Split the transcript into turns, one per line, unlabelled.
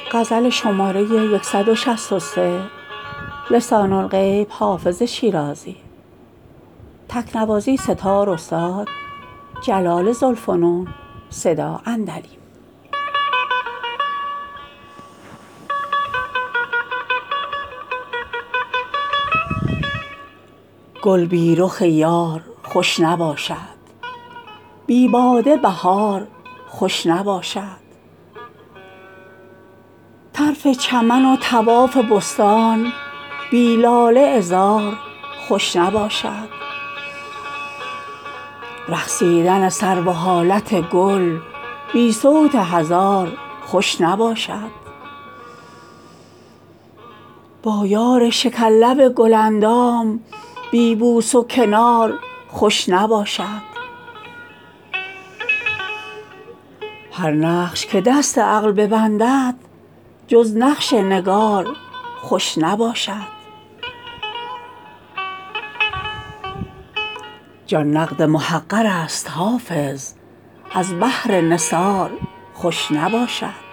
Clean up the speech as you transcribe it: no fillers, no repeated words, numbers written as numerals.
غزل شماره 163 لسان الغیب حافظ شیرازی. تکنوازی ستار استاد جلال ذوالفنون. صدا اندریم. گل بی رخ یار خوش نباشد، بی باده بهار خوش نباشد. طرف چمن و طواف بستان بی لاله عذار خوش نباشد. رقصیدن سرو و حالت گل بی صوت هزار خوش نباشد. با یار شکرلب گل اندام بی بوس و کنار خوش نباشد. هر نقش که دست عقل ببندد جز نقش نگار خوش نباشد. جان نقد محقر است حافظ، از بهر نثار خوش نباشد.